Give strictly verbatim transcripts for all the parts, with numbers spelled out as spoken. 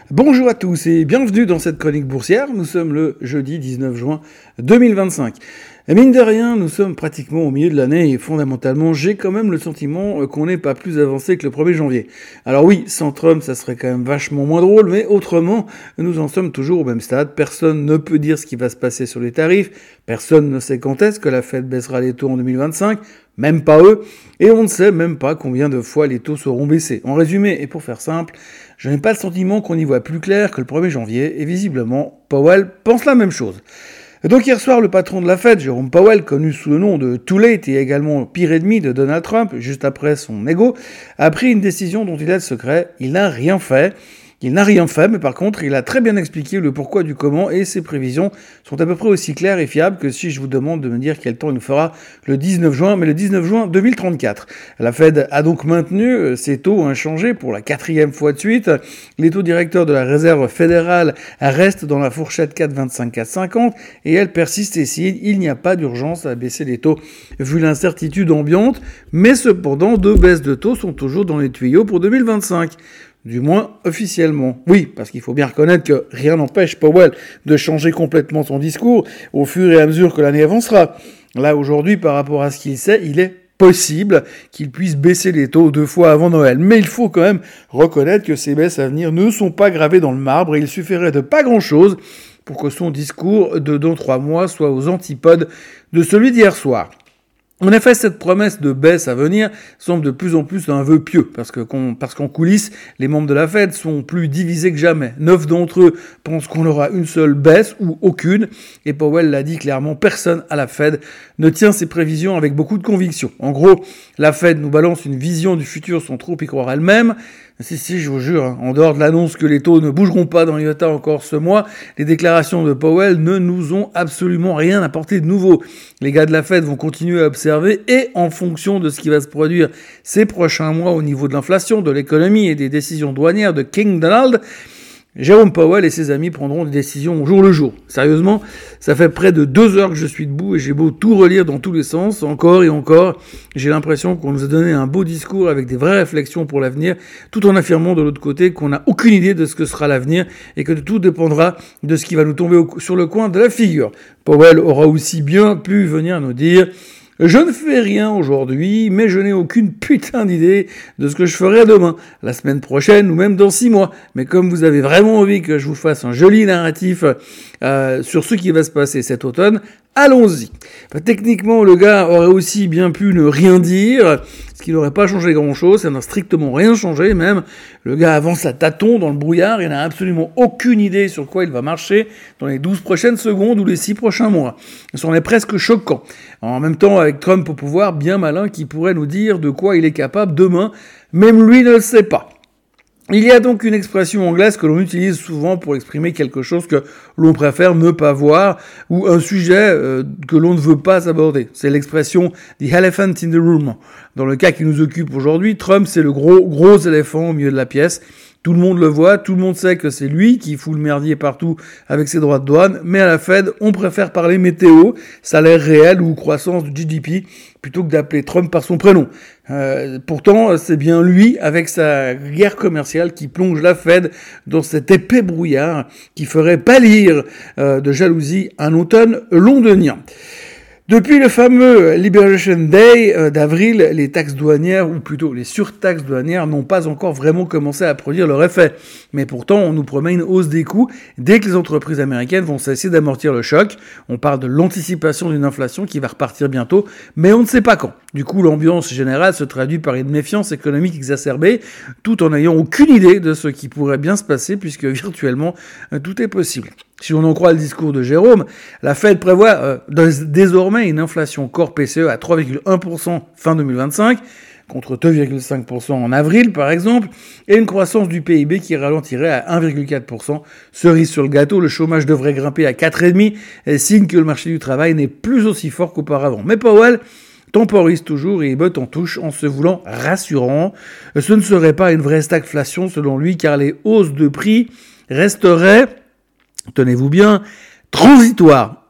Bonjour à tous et bienvenue dans cette chronique boursière. Nous sommes le jeudi dix-neuf juin deux mille vingt-cinq. Et mine de rien, nous sommes pratiquement au milieu de l'année et fondamentalement, j'ai quand même le sentiment qu'on n'est pas plus avancé que le premier janvier. Alors oui, sans Trump, ça serait quand même vachement moins drôle, mais autrement, nous en sommes toujours au même stade. Personne ne peut dire ce qui va se passer sur les tarifs. Personne ne sait quand est-ce que la Fed baissera les taux en deux mille vingt-cinq. Même pas eux. Et on ne sait même pas combien de fois les taux seront baissés. En résumé, et pour faire simple, je n'ai pas le sentiment qu'on y voit plus clair que le premier janvier, et visiblement, Powell pense la même chose. Donc hier soir, le patron de la Fed, Jérôme Powell, connu sous le nom de Too Late et également pire ennemi de Donald Trump, juste après son ego, a pris une décision dont il a le secret. Il n'a rien fait. Il n'a rien fait, mais par contre, il a très bien expliqué le pourquoi du comment et ses prévisions sont à peu près aussi claires et fiables que si je vous demande de me dire quel temps il nous fera le dix-neuf juin, mais le dix-neuf juin deux mille trente-quatre. La Fed a donc maintenu ses taux inchangés pour la quatrième fois de suite. Les taux directeurs de la Réserve fédérale restent dans la fourchette quatre virgule vingt-cinq à quatre virgule cinquante et elle persiste ici. Il n'y a pas d'urgence à baisser les taux vu l'incertitude ambiante, mais cependant, deux baisses de taux sont toujours dans les tuyaux pour deux mille vingt-cinq. Du moins officiellement. Oui, parce qu'il faut bien reconnaître que rien n'empêche Powell de changer complètement son discours au fur et à mesure que l'année avancera. Là, aujourd'hui, par rapport à ce qu'il sait, il est possible qu'il puisse baisser les taux deux fois avant Noël. Mais il faut quand même reconnaître que ces baisses à venir ne sont pas gravées dans le marbre et il suffirait de pas grand-chose pour que son discours de dans trois mois soit aux antipodes de celui d'hier soir. En effet, cette promesse de baisse à venir semble de plus en plus un vœu pieux, parce que parce qu'en coulisses, les membres de la Fed sont plus divisés que jamais. Neuf d'entre eux pensent qu'on aura une seule baisse ou aucune, et Powell l'a dit clairement, personne à la Fed ne tient ses prévisions avec beaucoup de conviction. En gros, la Fed nous balance une vision du futur sans trop y croire elle-même. Si, si, je vous jure, hein, en dehors de l'annonce que les taux ne bougeront pas dans l'iota encore ce mois, les déclarations de Powell ne nous ont absolument rien apporté de nouveau. Les gars de la Fed vont continuer à observer et en fonction de ce qui va se produire ces prochains mois au niveau de l'inflation, de l'économie et des décisions douanières de King Donald, Jérôme Powell et ses amis prendront des décisions au jour le jour. Sérieusement, ça fait près de deux heures que je suis debout et j'ai beau tout relire dans tous les sens, encore et encore, j'ai l'impression qu'on nous a donné un beau discours avec des vraies réflexions pour l'avenir, tout en affirmant de l'autre côté qu'on n'a aucune idée de ce que sera l'avenir et que tout dépendra de ce qui va nous tomber au, sur le coin de la figure. Powell aura aussi bien pu venir nous dire « Je ne fais rien aujourd'hui, mais je n'ai aucune putain d'idée de ce que je ferai demain, la semaine prochaine ou même dans six mois. Mais comme vous avez vraiment envie que je vous fasse un joli narratif euh, sur ce qui va se passer cet automne, allons-y. » Enfin, techniquement, le gars aurait aussi bien pu ne rien dire, ce qui n'aurait pas changé grand-chose, ça n'a strictement rien changé même. Le gars avance à tâtons dans le brouillard, il n'a absolument aucune idée sur quoi il va marcher dans les douze prochaines secondes ou les six prochains mois. Ça en est presque choquant. En même temps, avec Trump au pouvoir, bien malin qui pourrait nous dire de quoi il est capable demain, même lui ne le sait pas. Il y a donc une expression anglaise que l'on utilise souvent pour exprimer quelque chose que l'on préfère ne pas voir ou un sujet euh, que l'on ne veut pas aborder. C'est l'expression « the elephant in the room ». Dans le cas qui nous occupe aujourd'hui, Trump, c'est le gros, gros éléphant au milieu de la pièce. Tout le monde le voit, tout le monde sait que c'est lui qui fout le merdier partout avec ses droits de douane, mais à la Fed, on préfère parler météo, salaire réel ou croissance du G D P, plutôt que d'appeler Trump par son prénom. Euh, pourtant, c'est bien lui, avec sa guerre commerciale, qui plonge la Fed dans cet épais brouillard qui ferait pâlir euh, de jalousie un automne londonien. Depuis le fameux Liberation Day euh, d'avril, les taxes douanières, ou plutôt les surtaxes douanières, n'ont pas encore vraiment commencé à produire leur effet. Mais pourtant, on nous promet une hausse des coûts dès que les entreprises américaines vont cesser d'amortir le choc. On parle de l'anticipation d'une inflation qui va repartir bientôt, mais on ne sait pas quand. Du coup, l'ambiance générale se traduit par une méfiance économique exacerbée, tout en n'ayant aucune idée de ce qui pourrait bien se passer, puisque virtuellement, tout est possible. Si on en croit le discours de Jérôme, la Fed prévoit euh, désormais une inflation core P C E à trois virgule un pour cent fin deux mille vingt-cinq, contre deux virgule cinq pour cent en avril par exemple, et une croissance du P I B qui ralentirait à un virgule quatre pour cent. Cerise sur le gâteau, le chômage devrait grimper à quatre virgule cinq pour cent, signe que le marché du travail n'est plus aussi fort qu'auparavant. Mais Powell temporise toujours et botte en touche en se voulant rassurant. Ce ne serait pas une vraie stagflation selon lui, car les hausses de prix resteraient, tenez-vous bien, transitoires.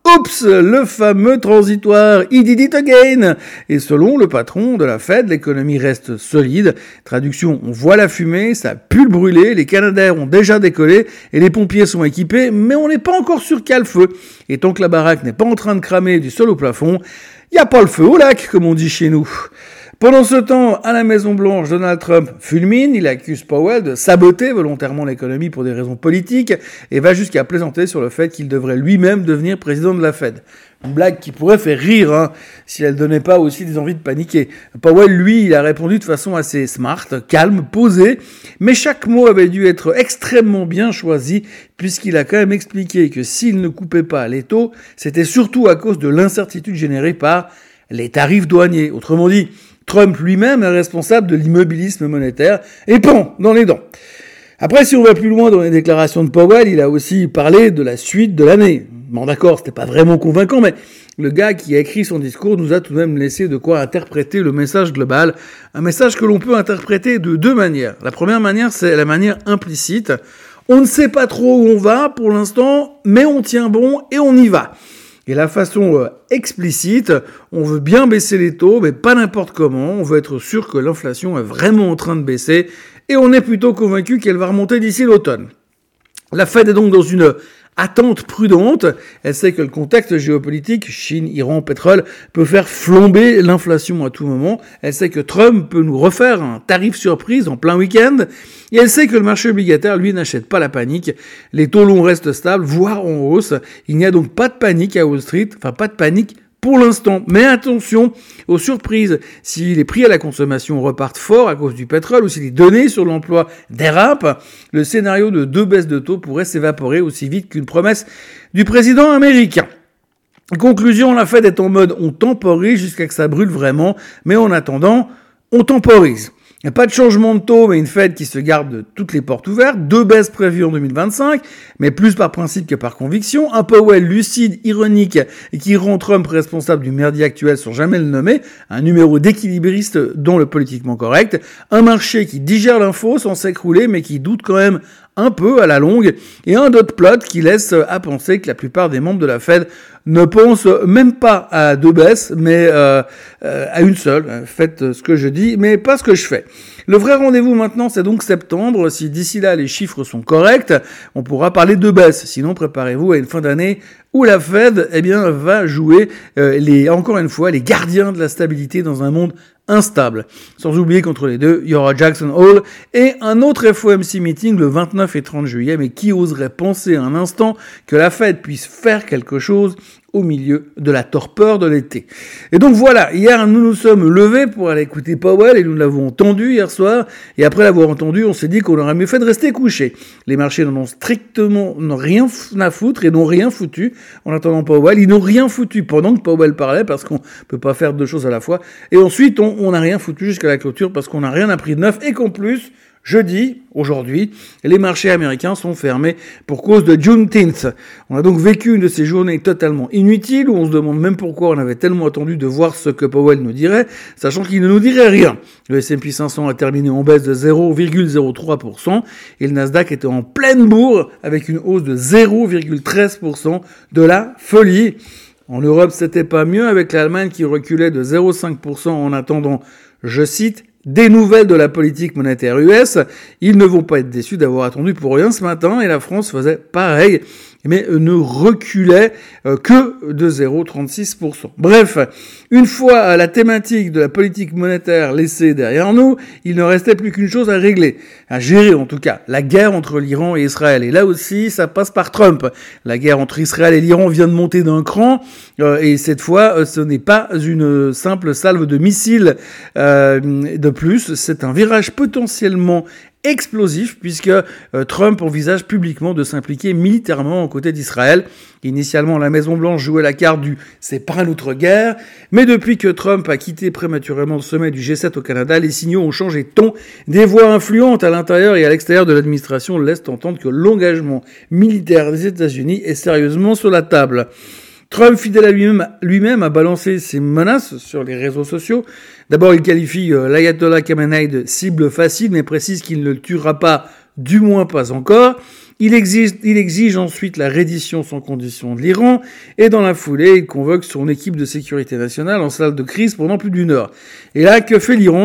Oups, le fameux transitoire, he did it again. Et selon le patron de la Fed, l'économie reste solide. Traduction, on voit la fumée, ça pue le brûler, les Canadaires ont déjà décollé et les pompiers sont équipés, mais on n'est pas encore sûr qu'il y a le feu. Et tant que la baraque n'est pas en train de cramer du sol au plafond, il n'y a pas le feu au lac, comme on dit chez nous. Pendant ce temps, à la Maison-Blanche, Donald Trump fulmine, il accuse Powell de saboter volontairement l'économie pour des raisons politiques et va jusqu'à plaisanter sur le fait qu'il devrait lui-même devenir président de la Fed. Une blague qui pourrait faire rire, hein, si elle donnait pas aussi des envies de paniquer. Powell, lui, il a répondu de façon assez smart, calme, posée, mais chaque mot avait dû être extrêmement bien choisi, puisqu'il a quand même expliqué que s'il ne coupait pas les taux, c'était surtout à cause de l'incertitude générée par les tarifs douaniers. Autrement dit, Trump lui-même est responsable de l'immobilisme monétaire et pom, dans les dents. Après, si on va plus loin dans les déclarations de Powell, il a aussi parlé de la suite de l'année. Bon d'accord, c'était pas vraiment convaincant, mais le gars qui a écrit son discours nous a tout de même laissé de quoi interpréter le message global. Un message que l'on peut interpréter de deux manières. La première manière, c'est la manière implicite. On ne sait pas trop où on va pour l'instant, mais on tient bon et on y va. Et la façon euh, explicite, on veut bien baisser les taux, mais pas n'importe comment. On veut être sûr que l'inflation est vraiment en train de baisser et on est plutôt convaincu qu'elle va remonter d'ici l'automne. La Fed est donc dans une attente prudente. Elle sait que le contexte géopolitique, Chine, Iran, pétrole, peut faire flamber l'inflation à tout moment. Elle sait que Trump peut nous refaire un tarif surprise en plein week-end. Et elle sait que le marché obligataire, lui, n'achète pas la panique. Les taux longs restent stables, voire en hausse. Il n'y a donc pas de panique à Wall Street. Enfin, pas de panique pour l'instant. Mais attention aux surprises. Si les prix à la consommation repartent fort à cause du pétrole ou si les données sur l'emploi dérapent, le scénario de deux baisses de taux pourrait s'évaporer aussi vite qu'une promesse du président américain. Conclusion, la Fed est en mode on temporise jusqu'à que ça brûle vraiment, mais en attendant, on temporise. Il n'y a pas de changement de taux, mais une Fed qui se garde toutes les portes ouvertes. Deux baisses prévues en deux mille vingt-cinq, mais plus par principe que par conviction. Un Powell lucide, ironique, et qui rend Trump responsable du merdier actuel sans jamais le nommer. Un numéro d'équilibriste dans le politiquement correct. Un marché qui digère l'info sans s'écrouler, mais qui doute quand même un peu à la longue. Et un dot plot qui laisse à penser que la plupart des membres de la Fed ne pensent même pas à deux baisses, mais euh, euh, à une seule. Faites ce que je dis, mais pas ce que je fais. Le vrai rendez-vous maintenant, c'est donc septembre. Si d'ici là, les chiffres sont corrects, on pourra parler de baisse. Sinon, préparez-vous à une fin d'année où la Fed, eh bien, va jouer euh, les, encore une fois, les gardiens de la stabilité dans un monde instable. Sans oublier qu'entre les deux, il y aura Jackson Hole et un autre F O M C meeting le vingt-neuf et trente juillet. Mais qui oserait penser un instant que la Fed puisse faire quelque chose au milieu de la torpeur de l'été. Et donc voilà, hier nous nous sommes levés pour aller écouter Powell et nous l'avons entendu hier soir, et après l'avoir entendu, on s'est dit qu'on aurait mieux fait de rester couché. Les marchés n'en ont strictement n'ont rien à foutre et n'ont rien foutu en attendant Powell. Ils n'ont rien foutu pendant que Powell parlait parce qu'on peut pas faire deux choses à la fois. Et ensuite, on n'a rien foutu jusqu'à la clôture parce qu'on n'a rien appris de neuf et qu'en plus, jeudi, aujourd'hui, les marchés américains sont fermés pour cause de Juneteenth. On a donc vécu une de ces journées totalement inutiles où on se demande même pourquoi on avait tellement attendu de voir ce que Powell nous dirait, sachant qu'il ne nous dirait rien. Le S and P cinq cents a terminé en baisse de zéro virgule zéro trois pour cent et le Nasdaq était en pleine bourre avec une hausse de zéro virgule treize pour cent, de la folie. En Europe, c'était pas mieux avec l'Allemagne qui reculait de zéro virgule cinq pour cent en attendant, je cite, des nouvelles de la politique monétaire U S. Ils ne vont pas être déçus d'avoir attendu pour rien ce matin et la France faisait pareil, mais ne reculait que de zéro virgule trente-six pour cent. Bref, une fois la thématique de la politique monétaire laissée derrière nous, il ne restait plus qu'une chose à régler, à gérer en tout cas, la guerre entre l'Iran et Israël. Et là aussi, ça passe par Trump. La guerre entre Israël et l'Iran vient de monter d'un cran, euh, et cette fois, euh, ce n'est pas une simple salve de missiles euh, de plus, c'est un virage potentiellement explosif puisque euh, Trump envisage publiquement de s'impliquer militairement aux côtés d'Israël. Initialement, la Maison-Blanche jouait la carte du « c'est pas notre guerre », mais depuis que Trump a quitté prématurément le sommet du G sept au Canada, les signaux ont changé de ton. Des voix influentes à l'intérieur et à l'extérieur de l'administration laissent entendre que l'engagement militaire des États-Unis est sérieusement sur la table. Trump, fidèle à lui-même, lui-même, a balancé ses menaces sur les réseaux sociaux. D'abord, il qualifie euh, l'ayatollah Khamenei de cible facile, mais précise qu'il ne le tuera pas, du moins pas encore. Il exige, il exige ensuite la reddition sans condition de l'Iran et dans la foulée, il convoque son équipe de sécurité nationale en salle de crise pendant plus d'une heure. Et là, que fait l'Iran ?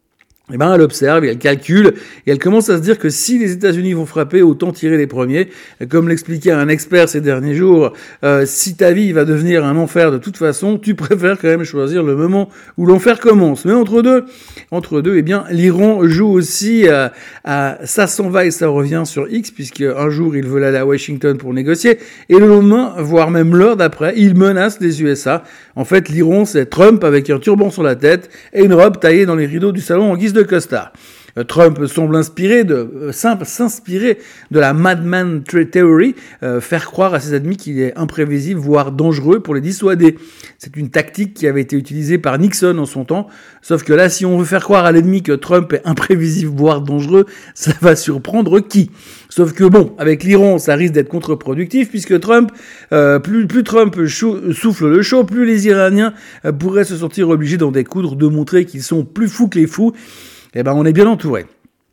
Eh ben, elle observe, et elle calcule, et elle commence à se dire que si les États-Unis vont frapper, autant tirer les premiers. Comme l'expliquait un expert ces derniers jours, euh, si ta vie va devenir un enfer de toute façon, tu préfères quand même choisir le moment où l'enfer commence. Mais entre deux, entre deux, eh bien, l'Iran joue aussi à, à ça s'en va et ça revient sur X, puisque un jour il veut aller à Washington pour négocier, et le lendemain, voire même l'heure d'après, il menace les U S A. En fait, l'Iran, c'est Trump avec un turban sur la tête et une robe taillée dans les rideaux du salon en guise de costard. Trump semble inspiré de, euh, simple, s'inspirer de la Madman Theory, euh, faire croire à ses ennemis qu'il est imprévisible, voire dangereux pour les dissuader. C'est une tactique qui avait été utilisée par Nixon en son temps, sauf que là, si on veut faire croire à l'ennemi que Trump est imprévisible, voire dangereux, ça va surprendre qui ? Sauf que bon, avec l'Iran, ça risque d'être contre-productif, puisque Trump, euh, plus, plus Trump chou- souffle le chaud, plus les Iraniens euh, pourraient se sentir obligés d'en découdre, de montrer qu'ils sont plus fous que les fous. Eh ben, on est bien entouré.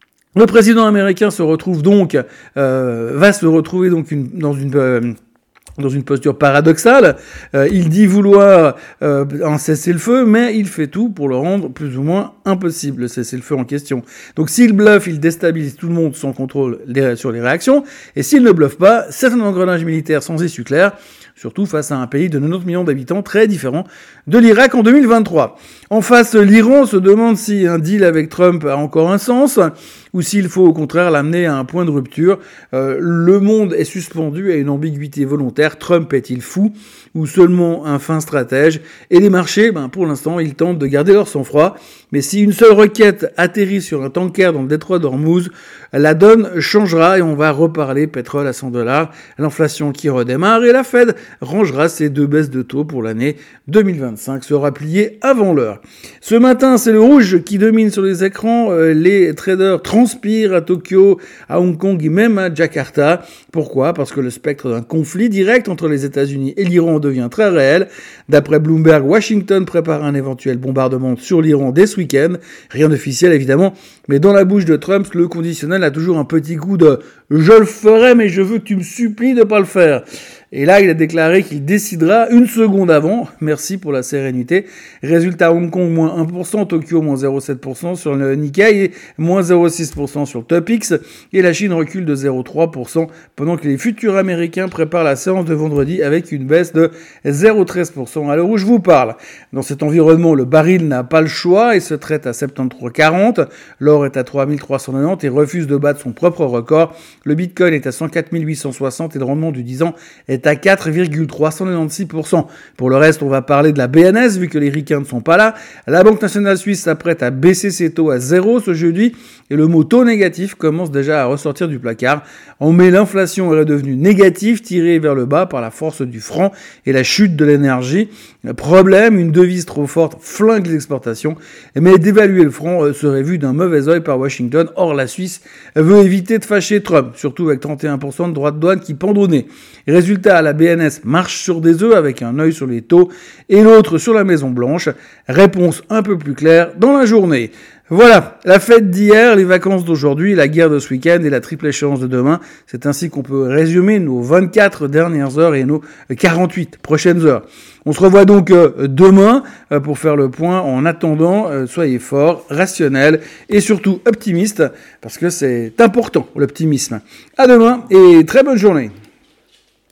Le président américain se retrouve donc, euh, va se retrouver donc une, dans une, euh, dans une posture paradoxale. Euh, il dit vouloir euh, un cessez-le-feu, mais il fait tout pour le rendre plus ou moins impossible, le cessez-le-feu en question. Donc s'il bluffe, il déstabilise tout le monde sans contrôle des, sur les réactions, et s'il ne bluffe pas, c'est un engrenage militaire sans issue claire, surtout face à un pays de quatre-vingt-dix millions d'habitants très différent de l'Irak en deux mille vingt-trois. En face, l'Iran se demande si un deal avec Trump a encore un sens, ou s'il faut au contraire l'amener à un point de rupture. Euh, le monde est suspendu à une ambiguïté volontaire. Trump est-il fou ou seulement un fin stratège ? Et les marchés, ben, pour l'instant, ils tentent de garder leur sang-froid. Mais si une seule roquette atterrit sur un tanker dans le détroit d'Ormuz, la donne changera et on va reparler pétrole à cent dollars, l'inflation qui redémarre et la Fed rangera ses deux baisses de taux pour l'année deux mille vingt-cinq, sera pliée avant l'heure. Ce matin, c'est le rouge qui domine sur les écrans. Euh, les traders transpirent à Tokyo, à Hong Kong et même à Jakarta. Pourquoi ? Parce que le spectre d'un conflit direct entre les États-Unis et l'Iran devient très réel. D'après Bloomberg, Washington prépare un éventuel bombardement sur l'Iran dès ce week-end. Rien d'officiel évidemment, mais dans la bouche de Trump, le conditionnel a toujours un petit goût de « je le ferai, mais je veux que tu me supplies de pas le faire ». Et là, il a déclaré qu'il décidera une seconde avant. Merci pour la sérénité. Résultat, Hong Kong, moins un pour cent, Tokyo, moins zéro virgule sept pour cent sur le Nikkei et moins zéro virgule six pour cent sur le Topix. Et la Chine recule de zéro virgule trois pour cent pendant que les futurs américains préparent la séance de vendredi avec une baisse de zéro virgule treize pour cent à l'heure où je vous parle. Dans cet environnement, le baril n'a pas le choix et se traite à soixante-treize virgule quarante. L'or est à trois mille trois cent quatre-vingt-dix et refuse de battre son propre record. Le Bitcoin est à cent quatre mille huit cent soixante et le rendement du dix ans est à quatre virgule trois cent quatre-vingt-seize pour cent. Pour le reste, on va parler de la B N S, vu que les ricains ne sont pas là. La Banque nationale suisse s'apprête à baisser ses taux à zéro ce jeudi, et le mot taux négatif commence déjà à ressortir du placard. En mai, l'inflation est redevenue négative, tirée vers le bas par la force du franc et la chute de l'énergie. Problème, une devise trop forte flingue les exportations, mais d'évaluer le franc serait vu d'un mauvais œil par Washington. Or, la Suisse veut éviter de fâcher Trump, surtout avec trente et un pour cent de droits de douane qui pendent au nez. Résultat, la B N S marche sur des œufs avec un œil sur les taux et l'autre sur la Maison Blanche. Réponse un peu plus claire dans la journée. Voilà, la fête d'hier, les vacances d'aujourd'hui, la guerre de ce week-end et la triple échéance de demain. C'est ainsi qu'on peut résumer nos vingt-quatre dernières heures et nos quarante-huit prochaines heures. On se revoit donc demain pour faire le point. En attendant, soyez forts, rationnels et surtout optimistes, parce que c'est important l'optimisme. À demain et très bonne journée.